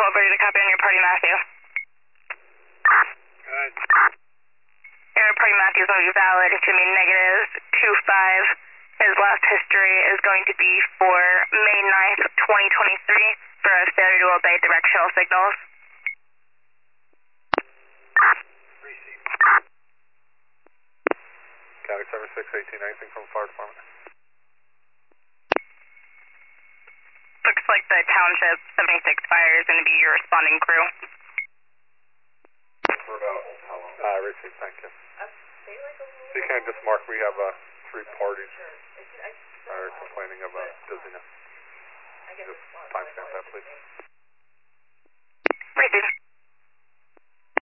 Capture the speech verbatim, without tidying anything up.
twelve, ready to copy on your party, Matthew. Good. Your party, Matthew, is going to be valid. It's going to be negative two five. His last history is going to be for May ninth, twenty twenty-three, for a failure to obey directional signals. Receive. County seven six eighteen, anything from the fire department? Looks like the Township seventy-six Fire is going to be your responding crew. For about how long? Uh, receive, thank you. So you can't just mark, we have uh, three parties are complaining of uh, dizziness. Just timestamp that, please. Receive.